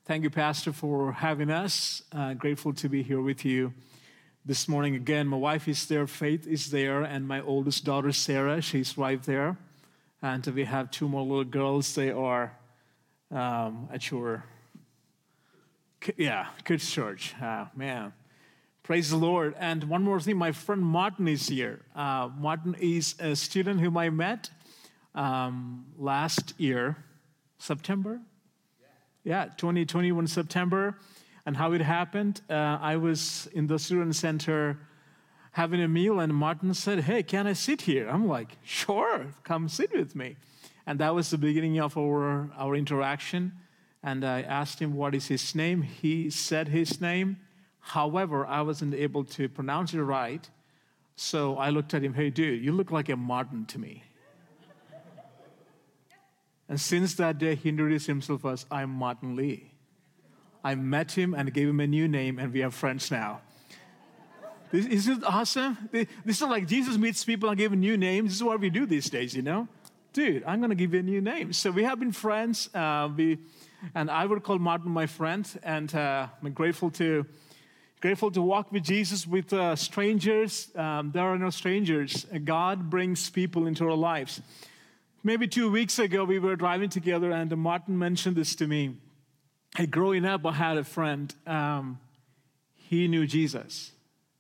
Thank you, Pastor, for having us. Grateful to be here with you this morning again. My wife is there, Faith is there, and my oldest daughter, Sarah, she's right there. And we have two more little girls. They are at your, kids' church. Man, praise the Lord. And one more thing, my friend Martin is here. Martin is a student whom I met last year, September. 2021 September. And how it happened, I was in the student center having a meal, and Martin said, "Hey, can I sit here?" I'm like, "Sure, come sit with me." And that was the beginning of our interaction. And I asked him what is his name. He said his name. However, I wasn't able to pronounce it right. So I looked at him, "Hey, dude, you look like a Martin to me." And since that day, he introduced himself as, "I'm Martin Lee." I met him and gave him a new name, and we are friends now. Isn't it awesome? This is like Jesus meets people and gives them new names. This is what we do these days, you know? Dude, I'm going to give you a new name. So we have been friends, and I would call Martin my friend, and I'm grateful to walk with Jesus, with strangers. There are no strangers. God brings people into our lives. Maybe 2 weeks ago, we were driving together, and Martin mentioned this to me. Hey, growing up, I had a friend. He knew Jesus.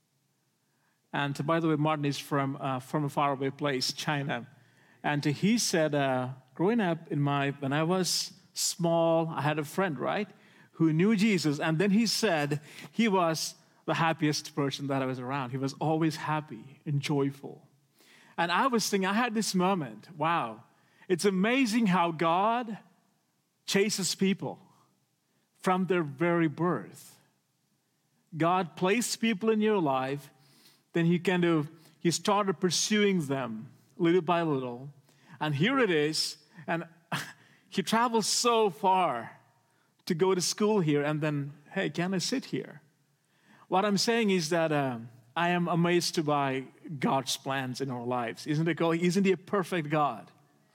And by the way, Martin is from a faraway place, China. And he said, growing up, when I was small, I had a friend, right, who knew Jesus. And then he said he was the happiest person that I was around. He was always happy and joyful. And I was thinking, I had this moment, wow. It's amazing how God chases people from their very birth. God placed people in your life, then he started pursuing them little by little. And here it is, and he traveled so far to go to school here, and then, hey, can I sit here? What I'm saying is that I am amazed by God's plans in our lives. Isn't he a perfect God?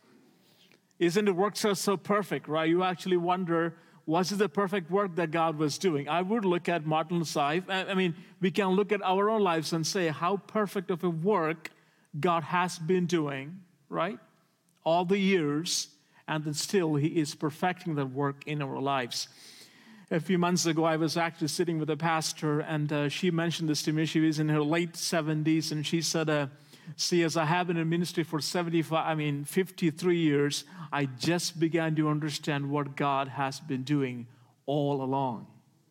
Isn't the work so perfect, right? You actually wonder, was it the perfect work that God was doing? I would look at Martin's life. We can look at our own lives and say how perfect of a work God has been doing, right? All the years, and then still He is perfecting that work in our lives. A few months ago, I was actually sitting with a pastor, and she mentioned this to me. She was in her late 70s, and she said, "See, as I have been in ministry for 53 years, I just began to understand what God has been doing all along.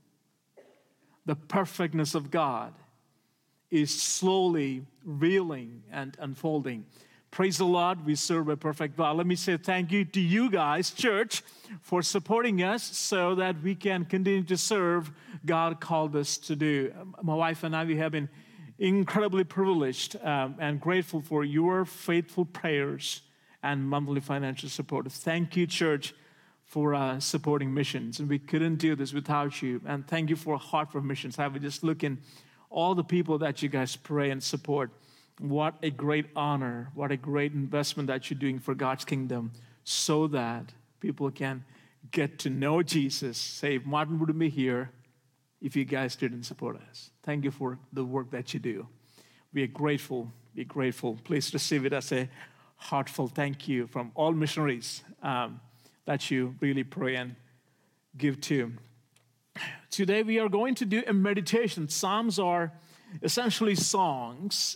The perfectness of God is slowly revealing and unfolding." Praise the Lord, we serve a perfect God. Let me say thank you to you guys, church, for supporting us so that we can continue to serve God called us to do. My wife and I, we have been incredibly privileged and grateful for your faithful prayers and monthly financial support. Thank you, church, for supporting missions. And we couldn't do this without you. And thank you for a heart for missions. I would just look in all the people that you guys pray and support. What a great honor, what a great investment that you're doing for God's kingdom so that people can get to know Jesus. Say, Martin wouldn't be here if you guys didn't support us. Thank you for the work that you do. We are grateful. Be grateful. Please receive it as a heartfelt thank you from all missionaries that you really pray and give to. Today we are going to do a meditation. Psalms are essentially songs,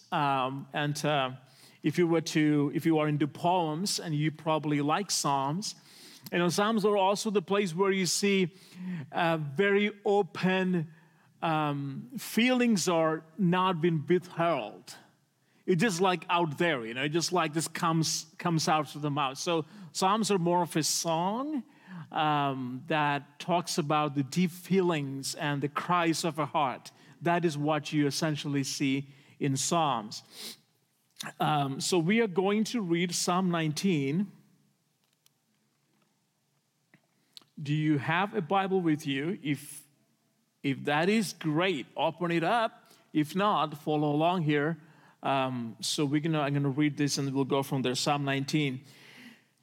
if you are into poems, and you probably like Psalms, Psalms are also the place where you see very open feelings are not been withheld. It's just like out there, just like this comes out of the mouth. So Psalms are more of a song that talks about the deep feelings and the cries of a heart. That is what you essentially see in Psalms. So we are going to read Psalm 19. Do you have a Bible with you? If that is great, open it up. If not, follow along here. I'm going to read this and we'll go from there. Psalm 19.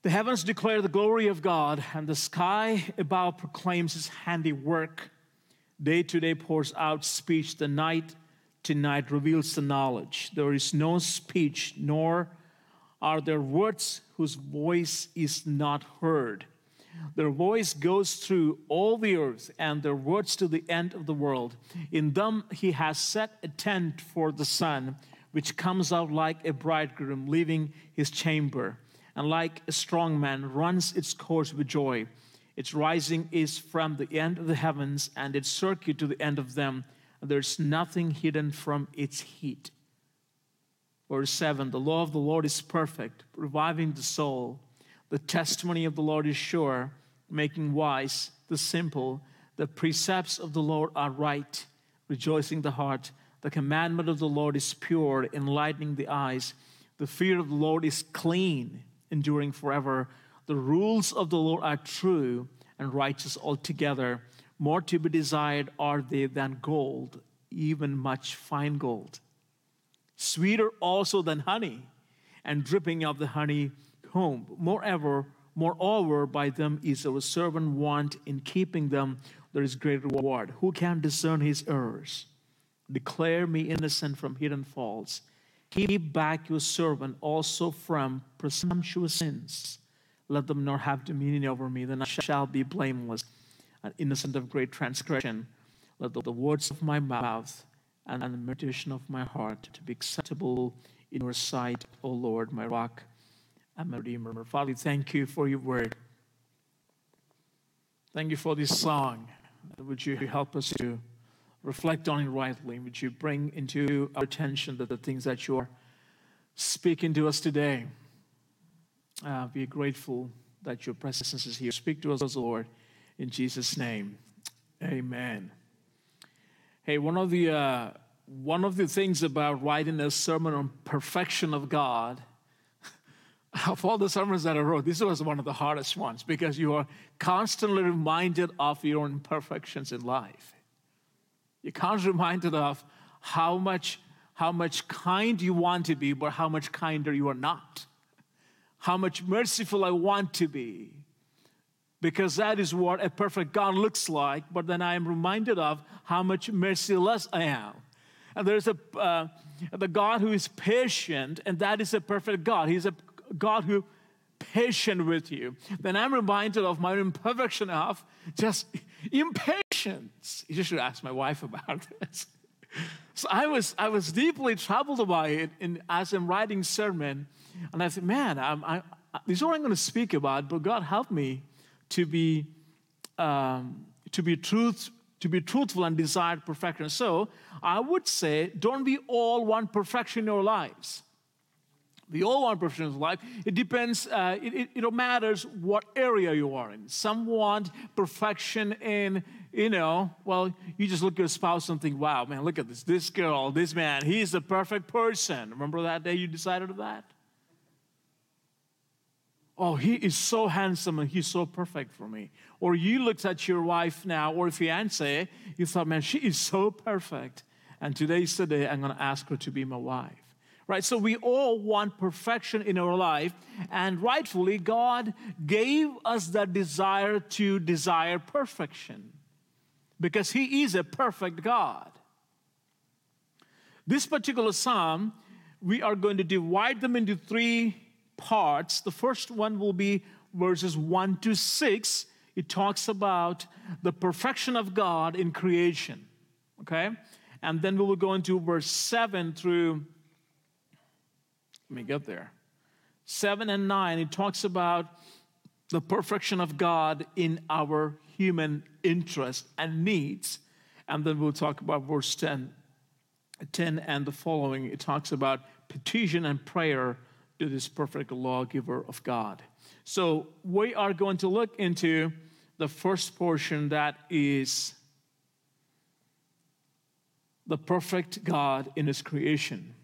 The heavens declare the glory of God, and the sky above proclaims his handiwork. Day to day pours out speech, the night to night reveals the knowledge. There is no speech, nor are there words whose voice is not heard. Their voice goes through all the earth, and their words to the end of the world. In them he has set a tent for the sun, which comes out like a bridegroom leaving his chamber, and like a strong man runs its course with joy. Its rising is from the end of the heavens, and its circuit to the end of them. There's nothing hidden from its heat. Verse 7, the law of the Lord is perfect, reviving the soul. The testimony of the Lord is sure, making wise the simple. The precepts of the Lord are right, rejoicing the heart. The commandment of the Lord is pure, enlightening the eyes. The fear of the Lord is clean, enduring forever. The rules of the Lord are true and righteous altogether. More to be desired are they than gold, even much fine gold. Sweeter also than honey, and dripping of the honeycomb. Moreover, by them is our servant want. In keeping them, there is great reward. Who can discern his errors? Declare me innocent from hidden faults. Keep back your servant also from presumptuous sins. Let them not have dominion over me. Then I shall be blameless and innocent of great transgression. Let the words of my mouth and the meditation of my heart to be acceptable in your sight, O Lord, my rock and my redeemer. Father, thank you for your word. Thank you for this song. Would you help us to reflect on it rightly? Would you bring into our attention the things that you are speaking to us today? We are grateful that your presence is here. Speak to us, Lord, in Jesus' name. Amen. Hey, one of the things about writing a sermon on perfection of God, of all the sermons that I wrote, this was one of the hardest ones because you are constantly reminded of your imperfections in life. You're constantly reminded of how much kind you want to be, but how much kinder you are not. How much merciful I want to be, because that is what a perfect God looks like, but then I am reminded of how much merciless I am. And there's the God who is patient, and that is a perfect God. He's a God who patient with you. Then I'm reminded of my imperfection of just impatience. You should ask my wife about this. So I was deeply troubled by it as I'm writing sermon, and I said, man, this is what I'm going to speak about, but God help me to be truthful and desire perfection. So I would say, don't we all want perfection in our lives? We all want perfection in life. It depends, it matters what area you are in. Some want perfection in, you just look at your spouse and think, wow, man, look at this girl, this man, he's the perfect person. Remember that day you decided that? Oh, he is so handsome and he's so perfect for me. Or you looked at your wife now or fiance, you thought, man, she is so perfect. And today's the day I'm going to ask her to be my wife. Right? So we all want perfection in our life. And rightfully, God gave us that desire to desire perfection. Because he is a perfect God. This particular psalm, we are going to divide them into three parts. The first one will be verses 1 to 6. It talks about the perfection of God in creation. Okay? And then we will go into verse 7 through, let me get there. 7 and 9, it talks about the perfection of God in our human interests and needs. And then we'll talk about verse 10 and the following. It talks about petition and prayer to this perfect lawgiver of God. So we are going to look into the first portion, that is the perfect God in his creation.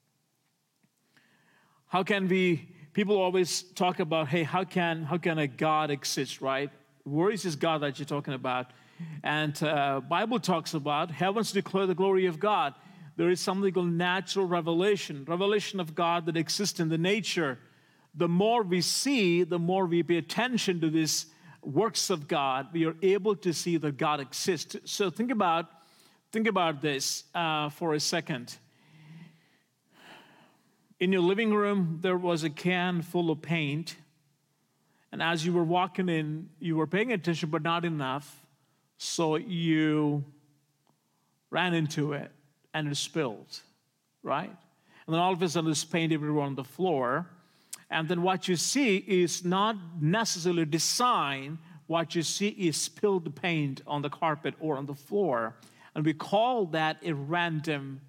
How can people always talk about, hey, how can a God exist, right? Where is this God that you're talking about? And Bible talks about heavens declare the glory of God. There is something called natural revelation of God that exists in the nature. the more we see, the more we pay attention to these works of God, we are able to see that God exists. So think about this for a second. In your living room, there was a can full of paint. And as you were walking in, you were paying attention, but not enough. So you ran into it and it spilled, right? And then all of a sudden, there's paint everywhere on the floor. And then what you see is not necessarily design. What you see is spilled paint on the carpet or on the floor. And we call that a random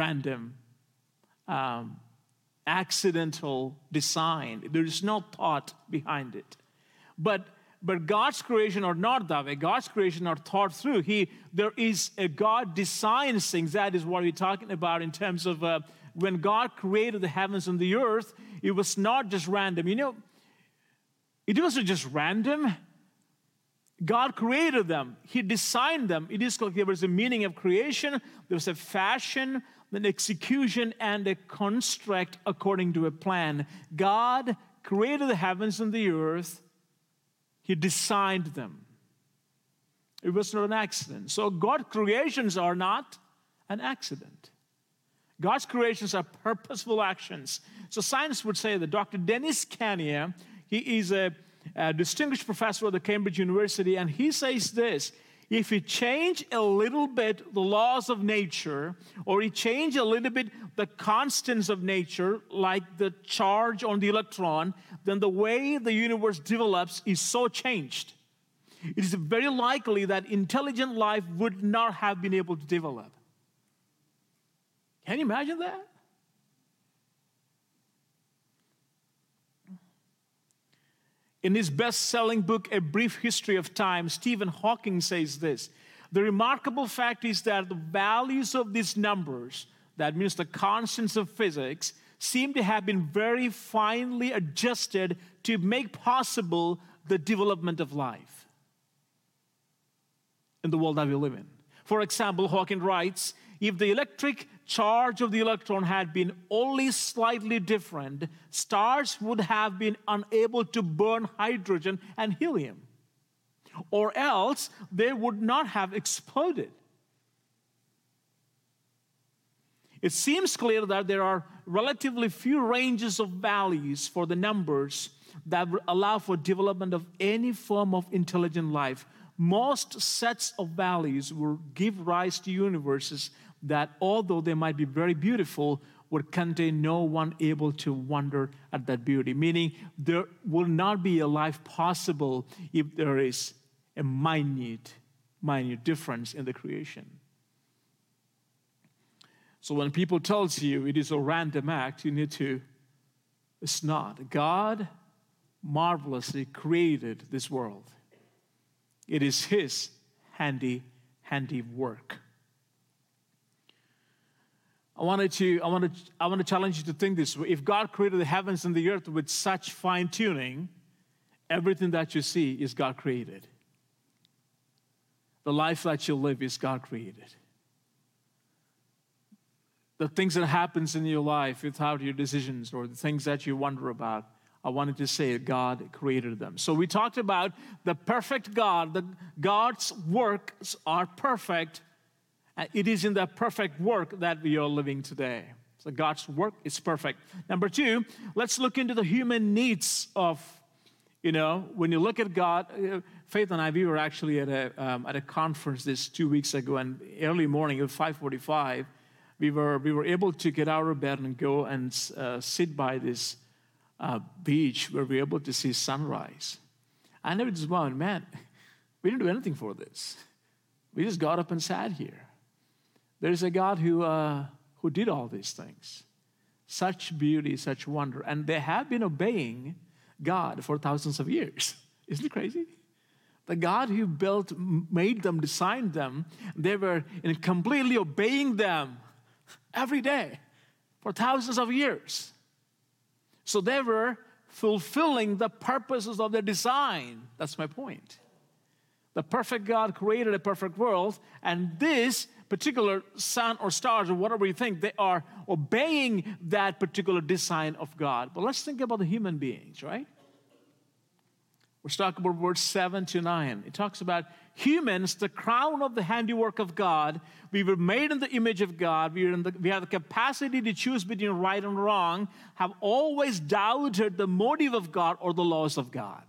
accidental design. There is no thought behind it. But God's creation are not that way. God's creation are thought through. There is a God designs things. That is what we're talking about in terms of when God created the heavens and the earth, it was not just random. You know, it wasn't just random. God created them. He designed them. It is like there was a meaning of creation. There was a fashion, an execution, and a construct according to a plan. God created the heavens and the earth. He designed them. It was not an accident. So God's creations are not an accident. God's creations are purposeful actions. So science would say that Dr. Dennis Kania, he is a distinguished professor at the Cambridge University, and he says this: if you change a little bit the laws of nature, or you change a little bit the constants of nature, like the charge on the electron, then the way the universe develops is so changed. It is very likely that intelligent life would not have been able to develop. Can you imagine that? In his best-selling book, A Brief History of Time, Stephen Hawking says this: the remarkable fact is that the values of these numbers, that means the constants of physics, seem to have been very finely adjusted to make possible the development of life in the world that we live in. For example, Hawking writes, if the electric charge of the electron had been only slightly different, stars would have been unable to burn hydrogen and helium, or else they would not have exploded. It seems clear that there are relatively few ranges of values for the numbers that would allow for development of any form of intelligent life. Most sets of values will give rise to universes that, although they might be very beautiful, would contain no one able to wonder at that beauty. Meaning, there will not be a life possible if there is a minute difference in the creation. So when people tells you it is a random act, you need to, it's not. God marvelously created this world. It is His handiwork. I want to challenge you to think this way. If God created the heavens and the earth with such fine-tuning, everything that you see is God created. The life that you live is God created. The things that happens in your life without your decisions, or the things that you wonder about, I wanted to say God created them. So we talked about the perfect God. That God's works are perfect. And it is in that perfect work that we are living today. So God's work is perfect. Number two, let's look into the human needs of, when you look at God. Faith and I, we were actually at a conference this 2 weeks ago, and early morning at 5:45, we were able to get out of bed and go and sit by this beach where we were able to see sunrise. I never just wondered, man, we didn't do anything for this. We just got up and sat here. There's a God who did all these things. Such beauty, such wonder. And they have been obeying God for thousands of years. Isn't it crazy? The God who built, made them, designed them, they were completely obeying them every day for thousands of years. So they were fulfilling the purposes of their design. That's my point. The perfect God created a perfect world, and this particular sun or stars or whatever you think, they are obeying that particular design of God. But let's think about the human beings, right? Let's talk about verse 7 to 9. It talks about humans, the crown of the handiwork of God. We were made in the image of God. We have the capacity to choose between right and wrong, have always doubted the motive of God or the laws of God.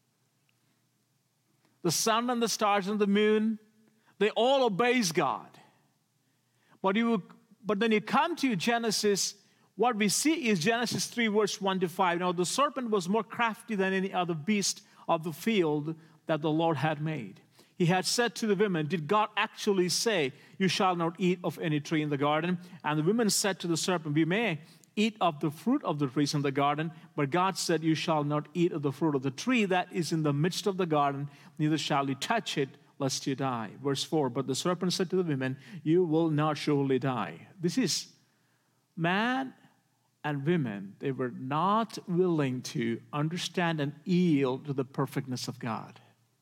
The sun and the stars and the moon, they all obeys God. But then you come to Genesis, what we see is Genesis 3, verse 1 to 5. Now the serpent was more crafty than any other beast of the field that the Lord had made. He had said to the women, did God actually say, you shall not eat of any tree in the garden? And the women said to the serpent, we may eat of the fruit of the trees in the garden, but God said, you shall not eat of the fruit of the tree that is in the midst of the garden, neither shall you touch it, lest you die. Verse 4, but the serpent said to the women, you will not surely die. This is man and women. They were not willing to understand and yield to the perfectness of God.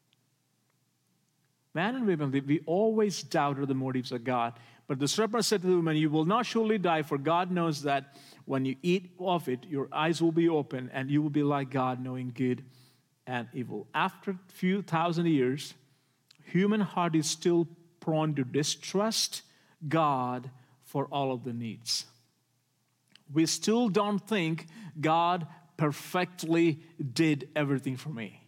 Man and women, we always doubted the motives of God. But the serpent said to the woman, you will not surely die, for God knows that when you eat of it, your eyes will be open, and you will be like God, knowing good and evil. After a few thousand years, human heart is still prone to distrust God for all of the needs. We still don't think God perfectly did everything for me.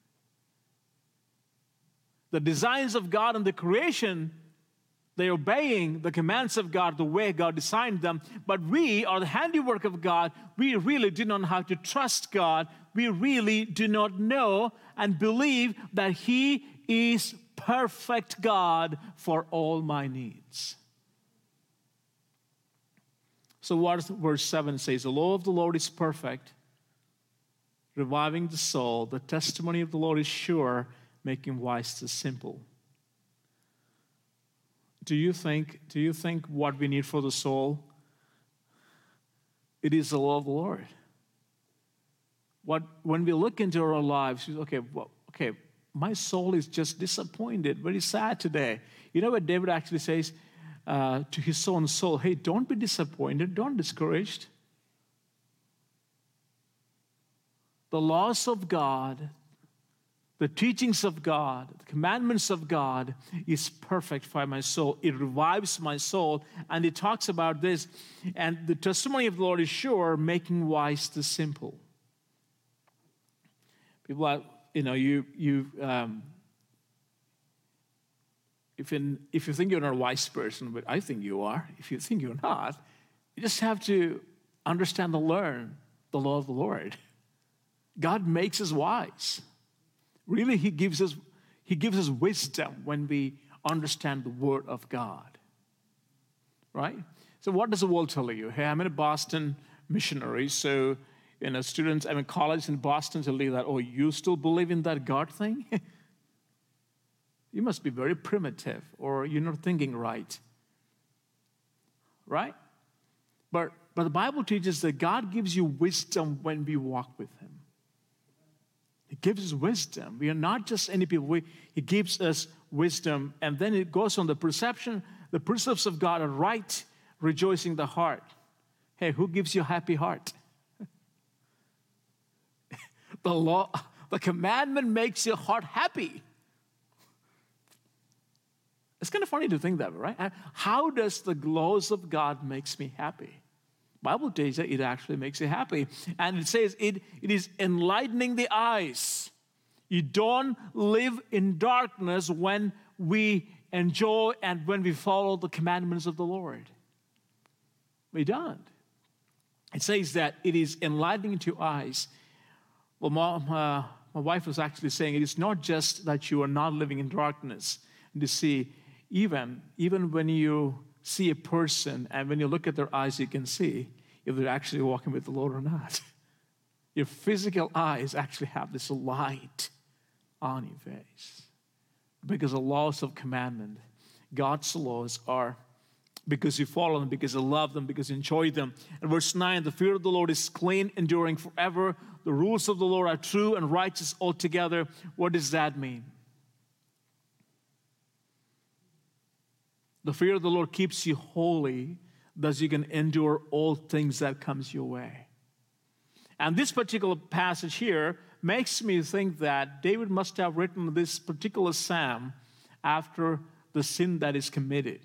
The designs of God and the creation, they're obeying the commands of God the way God designed them. But we are the handiwork of God. We really do not know how to trust God. We really do not know and believe that He is perfect God for all my needs. So what does verse 7 says? The law of the Lord is perfect, reviving the soul. The testimony of the Lord is sure, making wise the simple. Do you think what we need for the soul, it is the law of the Lord? When we look into our lives, okay, my soul is just disappointed, very sad today. You know what David actually says to his own soul? Hey, don't be disappointed, don't be discouraged. The laws of God, the teachings of God, the commandments of God is perfect for my soul. It revives my soul. And it talks about this. And the testimony of the Lord is sure, making wise the simple. People are, if you think you're not a wise person, but I think you are. If you think you're not, you just have to understand and learn the law of the Lord. God makes us wise. Really, He gives us wisdom when we understand the Word of God. Right? So what does the world tell you? Hey, I'm in a Boston missionary, so students, I'm in college in Boston tell you that, oh, you still believe in that God thing? You must be very primitive, or you're not thinking right. Right? But the Bible teaches that God gives you wisdom when we walk with Him. He gives us wisdom. We are not just any people. He gives us wisdom. And then it goes on the precepts of God are right, rejoicing the heart. Hey, who gives you a happy heart? The commandment makes your heart happy. It's kind of funny to think that, right? How does the laws of God makes me happy? Bible tells you it actually makes you happy. And it says it is enlightening the eyes. You don't live in darkness when we enjoy and when we follow the commandments of the Lord. We don't. It says that it is enlightening to eyes. Well, my wife was actually saying it is not just that you are not living in darkness. To see, even when you see a person and when you look at their eyes, you can see if they're actually walking with the Lord or not. Your physical eyes actually have this light on your face. Because the laws of commandment, God's laws are because you follow them, because you love them, because you enjoy them. And verse 9, the fear of the Lord is clean, enduring forever. The rules of the Lord are true and righteous altogether. What does that mean? The fear of the Lord keeps you holy, thus you can endure all things that comes your way. And this particular passage here makes me think that David must have written this particular psalm after the sin that is committed.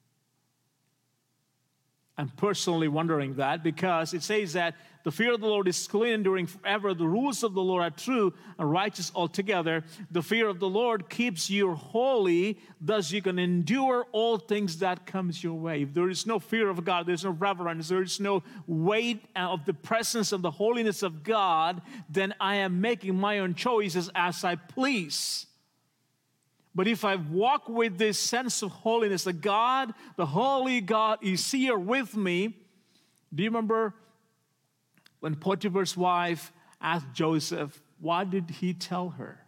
I'm personally wondering that because it says that the fear of the Lord is clean, enduring forever. The rules of the Lord are true and righteous altogether. The fear of the Lord keeps you holy, thus you can endure all things that comes your way. If there is no fear of God, there's no reverence, there is no weight of the presence of the holiness of God, then I am making my own choices as I please. But if I walk with this sense of holiness, that God, the holy God, is here with me. Do you remember when Potiphar's wife asked Joseph, what did he tell her?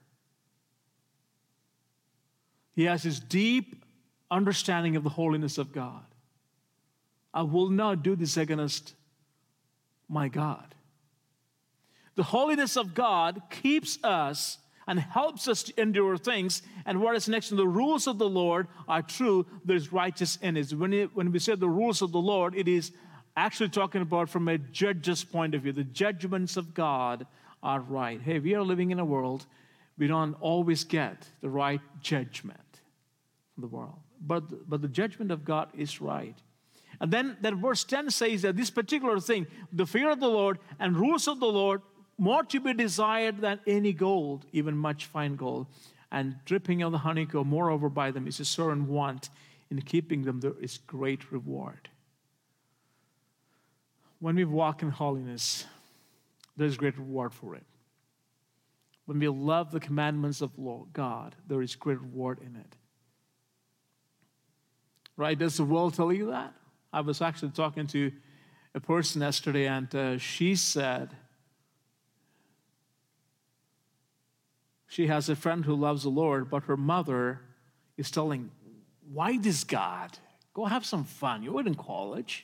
He has this deep understanding of the holiness of God. I will not do this against my God. The holiness of God keeps us and helps us to endure things. And what is next? The rules of the Lord are true. There's righteous in it. When we say the rules of the Lord, it is actually talking about from a judge's point of view. The judgments of God are right. Hey, we are living in a world, we don't always get the right judgment from the world. But the judgment of God is right. And then verse 10 says that this particular thing, the fear of the Lord and rules of the Lord, more to be desired than any gold, even much fine gold, and dripping of the honeycomb, moreover by them is a certain want. In keeping them there is great reward. When we walk in holiness, there's great reward for it. When we love the commandments of God, there is great reward in it. Right? Does the world tell you that? I was actually talking to a person yesterday, and she said, she has a friend who loves the Lord, but her mother is telling, why this God? Go have some fun. You were in college.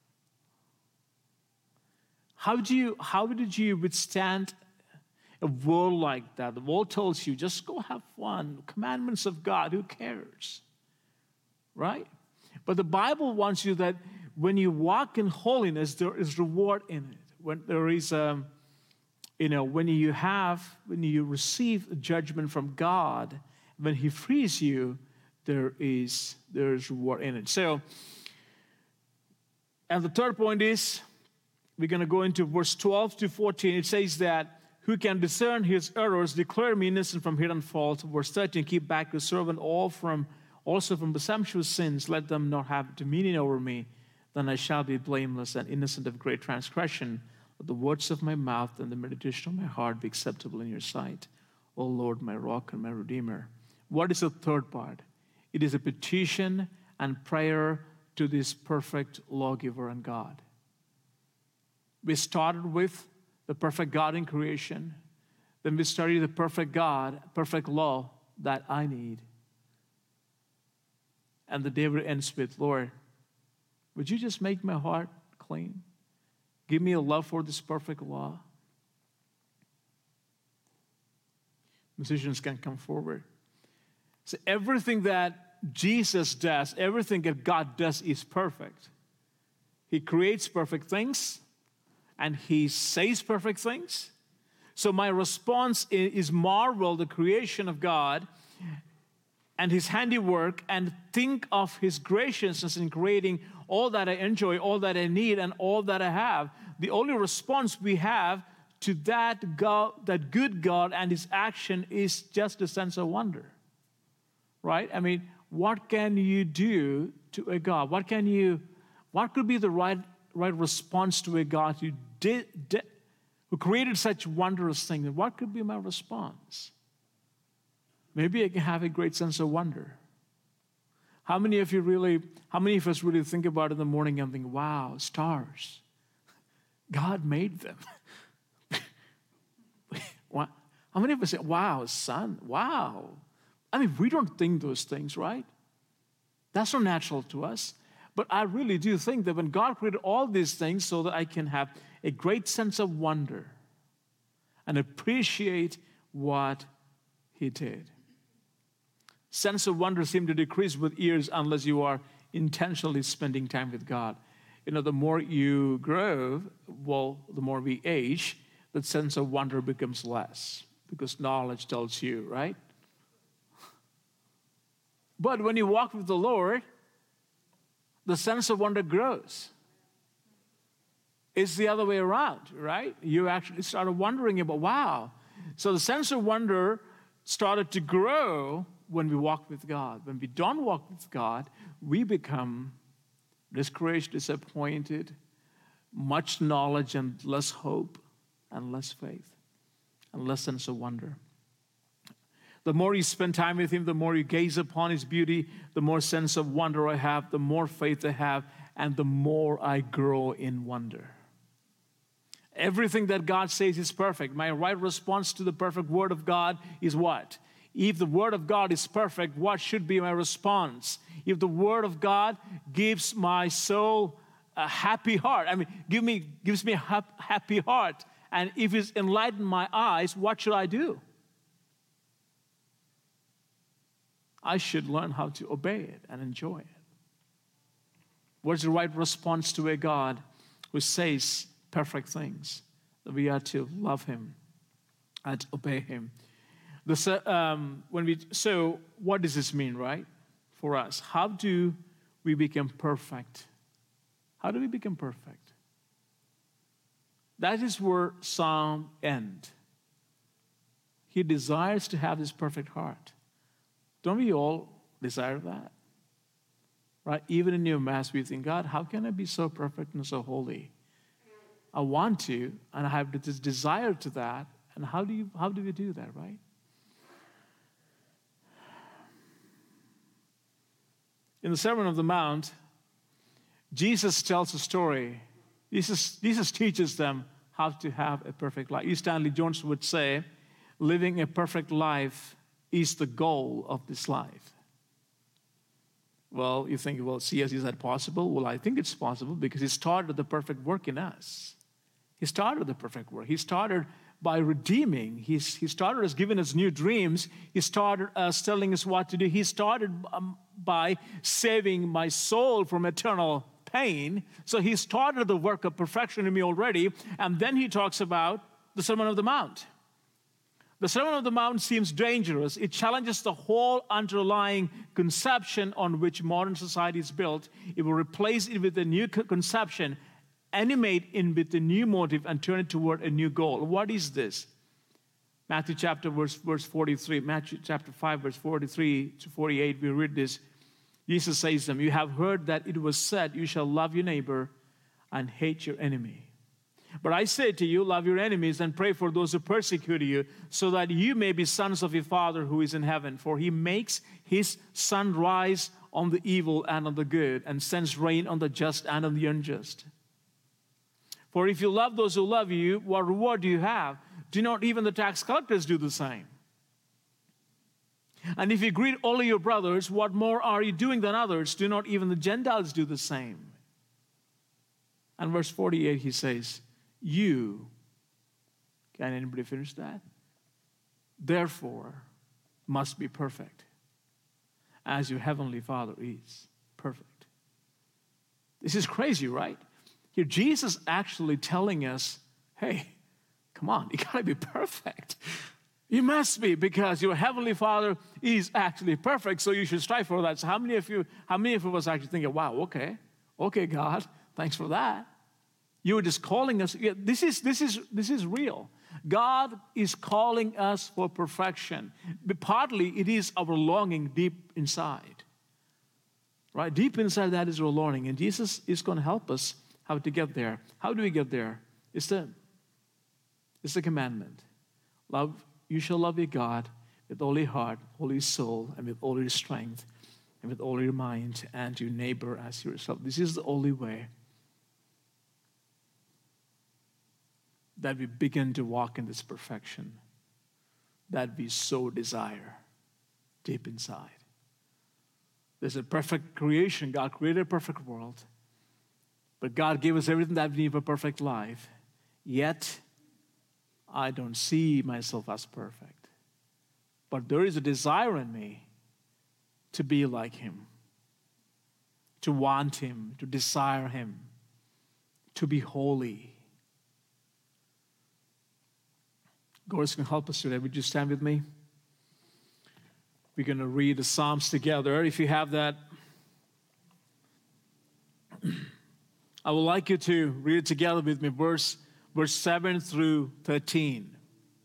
How did you withstand a world like that? The world tells you, just go have fun. Commandments of God, who cares? Right? But the Bible wants you that when you walk in holiness, there is reward in it. When there is when you receive judgment from God, when He frees you, there is reward in it. So, and the third point is, we're going to go into verse 12 to 14. It says that, who can discern his errors, declare me innocent from hidden fault. Verse 13, keep back your servant also from presumptuous sins. Let them not have dominion over me. Then I shall be blameless and innocent of great transgression. Let the words of my mouth and the meditation of my heart be acceptable in your sight. O Lord, my rock and my redeemer. What is the third part? It is a petition and prayer to this perfect lawgiver and God. We started with the perfect God in creation. Then we studied the perfect God, perfect law that I need. And the David ends with, Lord, would you just make my heart clean? Give me a love for this perfect law. Musicians can come forward. So everything that Jesus does, everything that God does is perfect. He creates perfect things, and He says perfect things. So my response is marvel the creation of God and His handiwork, and think of His graciousness in creating all that I enjoy, all that I need, and all that I have. The only response we have to that God, that good God and His action, is just a sense of wonder. Right? I mean, what can you do to a God? What could be the right response to a God who created such wondrous things? What could be my response? Maybe I can have a great sense of wonder. How many of us really think about it in the morning and think, wow, stars. God made them. How many of us say, wow, sun, wow. I mean, we don't think those things, right? That's not natural to us. But I really do think that when God created all these things so that I can have a great sense of wonder and appreciate what He did. sense of wonder seems to decrease with years unless you are intentionally spending time with God. The more you grow, the more we age, that sense of wonder becomes less because knowledge tells you, right? But when you walk with the Lord, the sense of wonder grows. It's the other way around, right? You actually started wondering about, wow. So the sense of wonder started to grow when we walk with God. When we don't walk with God, we become discouraged, disappointed, much knowledge and less hope and less faith and less sense of wonder. The more you spend time with Him, the more you gaze upon His beauty, the more sense of wonder I have, the more faith I have, and the more I grow in wonder. Everything that God says is perfect. My right response to the perfect Word of God is what? If the Word of God is perfect, what should be my response? If the Word of God gives my soul a happy heart, gives me a happy heart, and if it's enlightened my eyes, what should I do? I should learn how to obey it and enjoy it. What's the right response to a God who says perfect things? That we are to love Him and obey Him. So what does this mean, right, for us? How do we become perfect? How do we become perfect? That is where Psalm ends. He desires to have this perfect heart. Don't we all desire that? Right? Even in your Mass, we think, God, how can I be so perfect and so holy? I want to, and I have this desire to that. And how do we do that, right? In the Sermon on the Mount, Jesus tells a story. Jesus teaches them how to have a perfect life. E. Stanley Jones would say, living a perfect life is the goal of this life. Well, you think, C.S., is that possible? Well, I think it's possible because He started the perfect work in us. He started the perfect work. He started by redeeming. He started us giving us new dreams. He started us telling us what to do. He started by saving my soul from eternal pain. So He started the work of perfection in me already. And then He talks about the Sermon on the Mount. The Sermon on the Mount seems dangerous. It challenges the whole underlying conception on which modern society is built. It will replace it with a new conception, animate it with a new motive, and turn it toward a new goal. What is this? Matthew chapter verse 43, Matthew chapter 5, verse 43 to 48, we read this. Jesus says to them, you have heard that it was said, you shall love your neighbor and hate your enemy. But I say to you, love your enemies and pray for those who persecute you, so that you may be sons of your Father who is in heaven. For He makes His sun rise on the evil and on the good, and sends rain on the just and on the unjust. For if you love those who love you, what reward do you have? Do not even the tax collectors do the same? And if you greet only your brothers, what more are you doing than others? Do not even the Gentiles do the same? And verse 48, He says, you, can anybody finish that? Therefore, must be perfect, as your heavenly Father is perfect. This is crazy, right? Here, Jesus actually telling us, hey, come on, you gotta be perfect. You must be, because your heavenly Father is actually perfect, so you should strive for that. So how many of us actually thinking, wow, okay, God, thanks for that. You were just calling us. Yeah, this is real. God is calling us for perfection. But partly it is our longing deep inside. Right? Deep inside that is our longing. And Jesus is going to help us how to get there. How do we get there? It's the commandment. You shall love your God with all your heart, all your soul, and with all your strength, and with all your mind, and your neighbor as yourself. This is the only way that we begin to walk in this perfection that we so desire deep inside. There's a perfect creation. God created a perfect world. But God gave us everything that we need for a perfect life. Yet, I don't see myself as perfect. But there is a desire in me to be like Him, to want Him, to desire Him, to be holy. God is going to help us today. Would you stand with me? We're going to read the Psalms together. If you have that, I would like you to read it together with me, verse 7 through 13.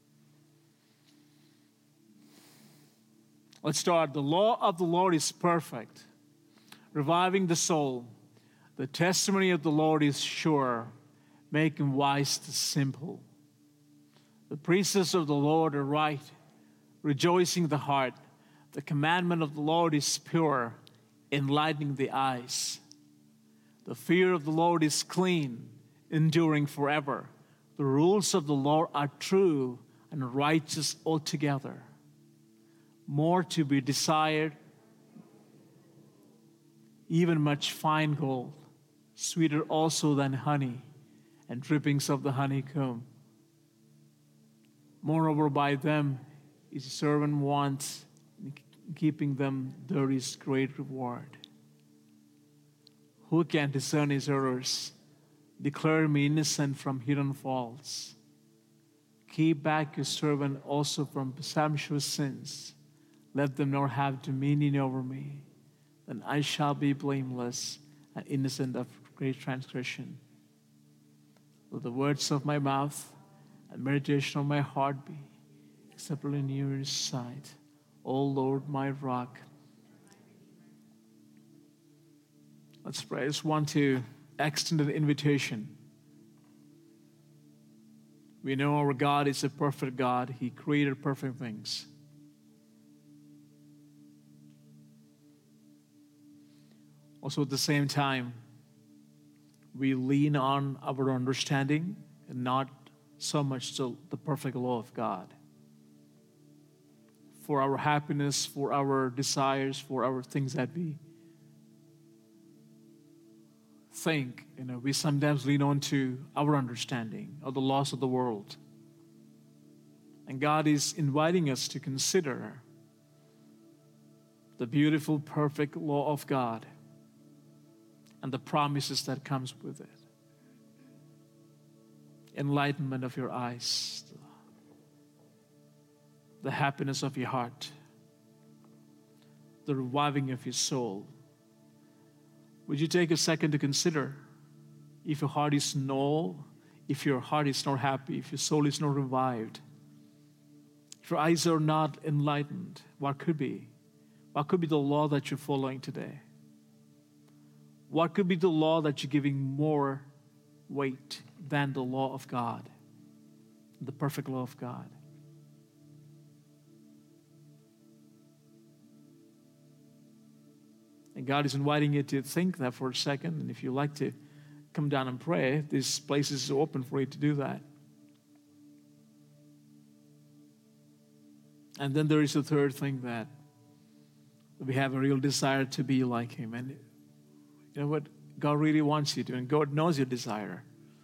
Let's start. The law of the Lord is perfect, reviving the soul. The testimony of the Lord is sure, making wise the simple. The precepts of the Lord are right, rejoicing the heart. The commandment of the Lord is pure, enlightening the eyes. The fear of the Lord is clean, enduring forever. The rules of the Lord are true and righteous altogether. More to be desired, even much fine gold, sweeter also than honey and drippings of the honeycomb. Moreover, by them his servant wants, in keeping them there is great reward. Who can discern his errors? Declare me innocent from hidden faults. Keep back your servant also from presumptuous sins. Let them not have dominion over me. Then I shall be blameless and innocent of great transgression. Let the words of my mouth and meditation of my heart be acceptable in your sight, O Lord, my rock. Let's pray. I just want to extend an invitation. We know our God is a perfect God. He created perfect things. Also, at the same time, we lean on our understanding and not so much to the perfect law of God. For our happiness, for our desires, for our things that we think, we sometimes lean on to our understanding of the laws of the world. And God is inviting us to consider the beautiful, perfect law of God and the promises that comes with it. Enlightenment of your eyes, the happiness of your heart, the reviving of your soul. Would you take a second to consider if your heart is null, if your heart is not happy, if your soul is not revived, if your eyes are not enlightened, what could be? What could be the law that you're following today? What could be the law that you're giving more weight than the law of God, the perfect law of God? And God is inviting you to think that for a second. And if you like to come down and pray, this place is open for you to do that. And then there is a third thing, that we have a real desire to be like Him. And you know what? God really wants you to, and God knows your desire.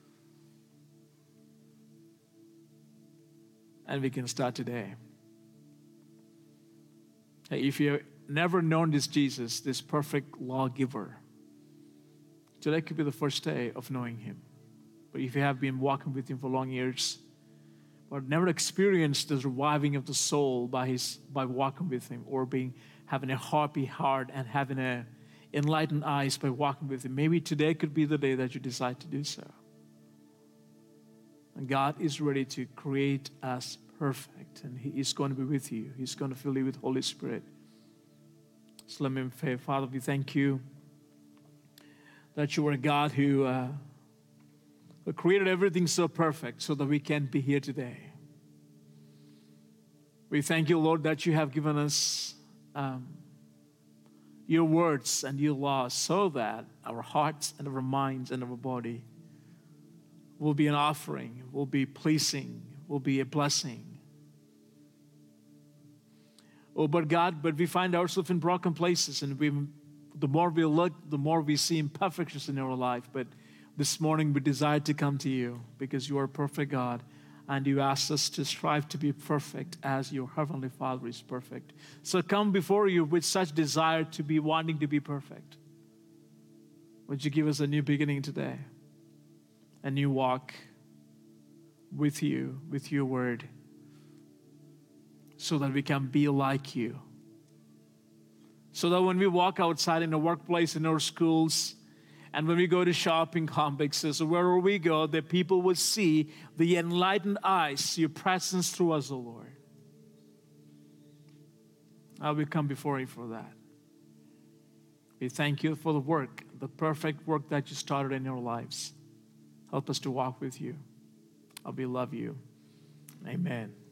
And we can start today. Hey, if you've never known this Jesus, this perfect lawgiver, today could be the first day of knowing Him. But if you have been walking with Him for long years, but never experienced the reviving of the soul by walking with Him, or having a happy heart and having a enlightened eyes by walking with Him, maybe today could be the day that you decide to do so. And God is ready to create us perfect, and He is going to be with you. He's going to fill you with Holy Spirit. So let me pray. Father, we thank You that You are a God who created everything so perfect so that we can be here today. We thank You, Lord, that You have given us Your words and Your laws so that our hearts and our minds and our body will be an offering, will be pleasing, will be a blessing. Oh, but God, we find ourselves in broken places, and the more we look, the more we see imperfections in our life. But this morning we desire to come to You because You are a perfect God, And you ask us to strive to be perfect as your Heavenly Father is perfect. So come before you with such desire to be wanting to be perfect. Would you give us a new beginning today? A new walk with you, with your word, so that we can be like you. So that when we walk outside in the workplace, in our schools, and when we go to shopping complexes, or wherever we go, that people will see the enlightened eyes, your presence through us, O Lord. We come before you for that. We thank you for the work, the perfect work that you started in our lives. Help us to walk with you. We love you. Amen.